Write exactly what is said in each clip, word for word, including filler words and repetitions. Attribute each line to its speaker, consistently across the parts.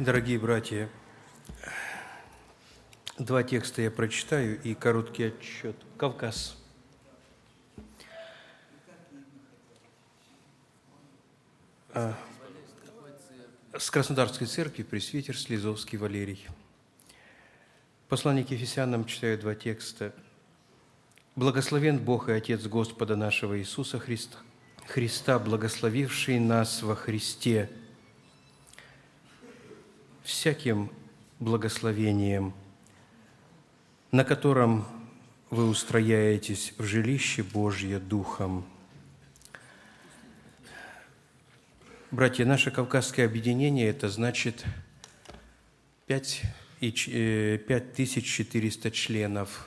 Speaker 1: Дорогие братья, два текста я прочитаю и короткий отчет. Кавказ. А, с Краснодарской церкви пресвитер Слезовский Валерий. Послание к Ефесянам, читаю два текста. «Благословен Бог и Отец Господа нашего Иисуса Христа, Христа, благословивший нас во Христе всяким благословением, на котором вы устрояетесь в жилище Божье Духом». Братья, наше Кавказское объединение – это значит пять тысяч четыреста членов.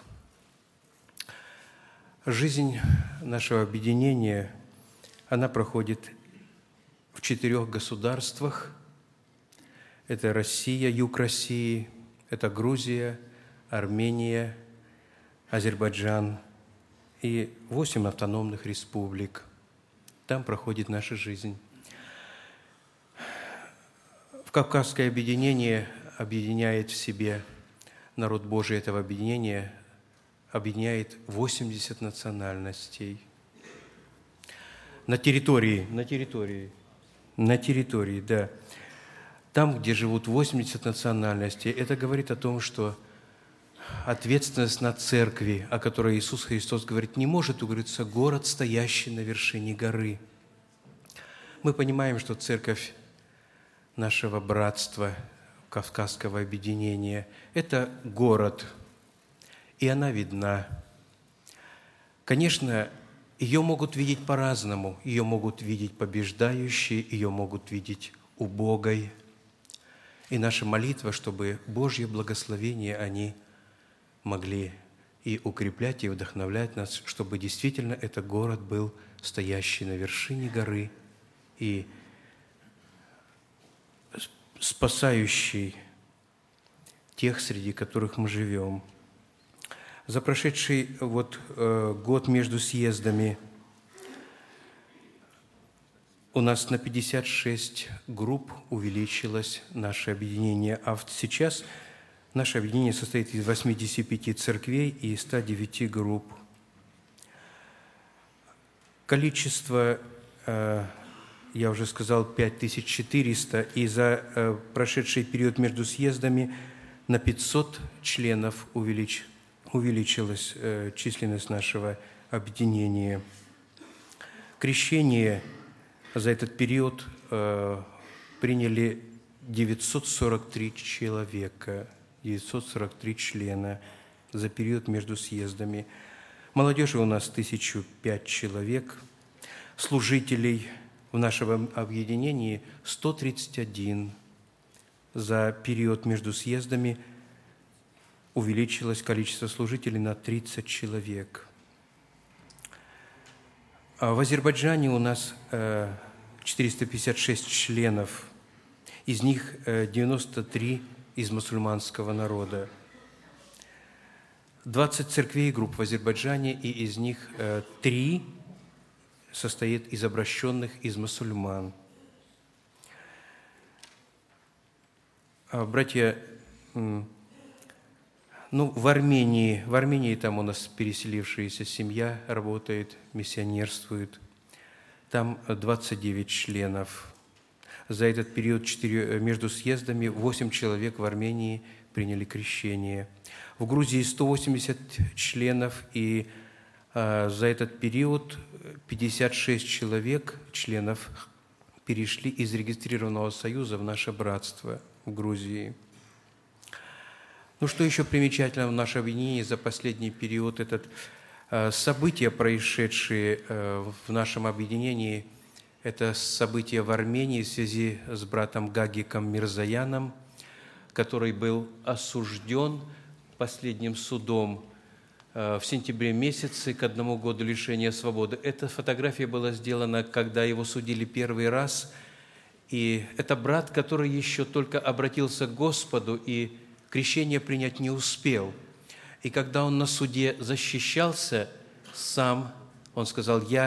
Speaker 1: Жизнь нашего объединения, она проходит в четырех государствах. Это Россия, юг России, это Грузия, Армения, Азербайджан и восемь автономных республик. Там проходит наша жизнь. В Кавказское объединение объединяет в себе народ Божий этого объединения, объединяет восемьдесят национальностей. На территории, на территории, на территории, да. Там, где живут восемьдесят национальностей, это говорит о том, что ответственность на церкви, о которой Иисус Христос говорит, не может укрыться город, стоящий на вершине горы. Мы понимаем, что церковь нашего братства, Кавказского объединения, это город, и она видна. Конечно, ее могут видеть по-разному. Ее могут видеть побеждающей, ее могут видеть убогой. И наша молитва, чтобы Божье благословение они могли и укреплять, и вдохновлять нас, чтобы действительно этот город был стоящий на вершине горы и спасающий тех, среди которых мы живем. За прошедший вот, э, год между съездами у нас на пятьдесят шесть групп увеличилось наше объединение, а сейчас наше объединение состоит из восьмидесяти пяти церквей и ста девяти групп. Количество, э, я уже сказал, пять тысяч четыреста, и за э, прошедший период между съездами на пятьсот членов увелич, увеличилась э, численность нашего объединения. Крещение за этот период э, приняли девятьсот сорок три человека, девятьсот сорок три члена за период между съездами. Молодежи у нас тысяча пять человек, служителей в нашем объединении сто тридцать один. За период между съездами увеличилось количество служителей на тридцать человек. В Азербайджане у нас четыреста пятьдесят шесть членов, из них девяносто три из мусульманского народа. двадцать церквей и групп в Азербайджане, и из них три состоит из обращенных из мусульман. Братья, ну, в Армении, в Армении там у нас переселившаяся семья работает, миссионерствует. Там двадцать девять членов. За этот период четыре, между съездами восемь человек в Армении приняли крещение. В Грузии сто восемьдесят членов, и а, за этот период пятьдесят шесть человек, членов, перешли из регистрированного союза в наше братство в Грузии. Ну, что еще примечательно в нашем объединении за последний период, этот э, события, происшедшие э, в нашем объединении, это события в Армении в связи с братом Гагиком Мирзаяном, который был осужден последним судом э, в сентябре месяце к одному году лишения свободы. Эта фотография была сделана, когда его судили первый раз, и это брат, который еще только обратился к Господу и крещение принять не успел. И когда он на суде защищался сам, он сказал: «Я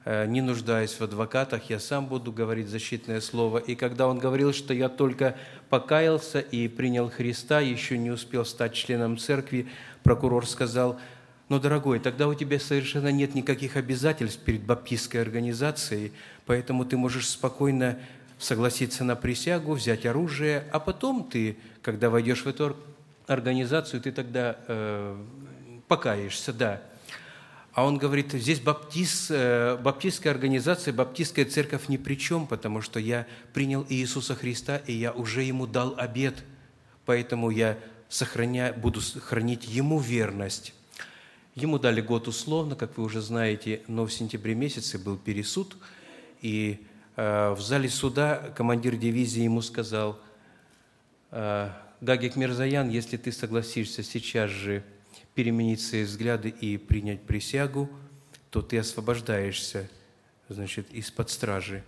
Speaker 1: не нуждаюсь в адвокатах, я сам буду говорить защитное слово. И когда он говорил, что я только покаялся и принял Христа, еще не успел стать членом церкви, прокурор сказал: «Ну, дорогой, тогда у тебя совершенно нет никаких обязательств перед баптистской организацией, поэтому ты можешь спокойно согласиться на присягу, взять оружие, а потом ты, когда войдешь в эту организацию, ты тогда э, покаешься, да». А он говорит: здесь баптист, баптистская организация, баптистская церковь ни при чем, потому что я принял Иисуса Христа, и я уже Ему дал обет, поэтому я сохраняю, буду хранить Ему верность. Ему дали год условно, как вы уже знаете, но в сентябре месяце был пересуд, и э, в зале суда командир дивизии ему сказал: «Гагик Мирзаян, если ты согласишься сейчас же переменить свои взгляды и принять присягу, то ты освобождаешься, значит, из-под стражи.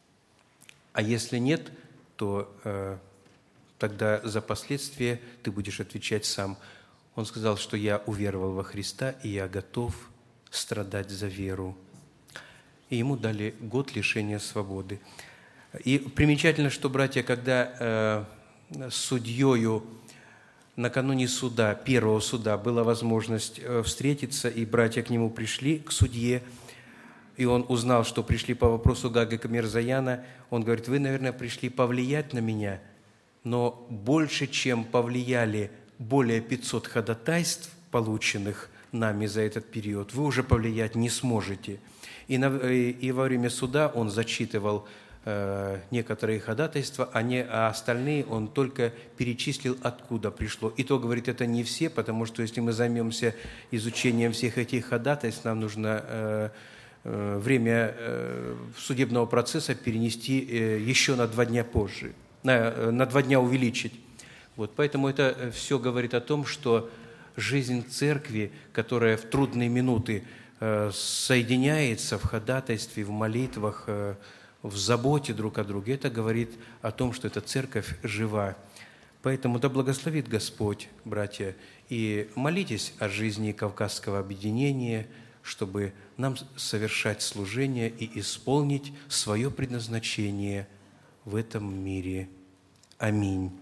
Speaker 1: А если нет, то э, тогда за последствия ты будешь отвечать сам». Он сказал, что я уверовал во Христа, и я готов страдать за веру. И ему дали год лишения свободы. И примечательно, что, братья, когда э, судьею накануне суда, первого суда, была возможность встретиться, и братья к нему пришли, к судье, и он узнал, что пришли по вопросу Гагика Мирзаяна. Он говорит: «Вы, наверное, пришли повлиять на меня, но больше, чем повлияли более пятисот ходатайств, полученных нами за этот период, вы уже повлиять не сможете». И, на, и во время суда он зачитывал некоторые ходатайства, а, не, а остальные он только перечислил, откуда пришло. И то, говорит, это не все, потому что если мы займемся изучением всех этих ходатайств, нам нужно э, э, время э, судебного процесса перенести э, еще на два дня позже, на, на два дня увеличить. Вот, поэтому это все говорит о том, что жизнь церкви, которая в трудные минуты э, соединяется в ходатайстве, в молитвах, э, в заботе друг о друге, это говорит о том, что эта церковь жива. Поэтому да благословит Господь, братья, и молитесь о жизни Кавказского объединения, чтобы нам совершать служение и исполнить свое предназначение в этом мире. Аминь.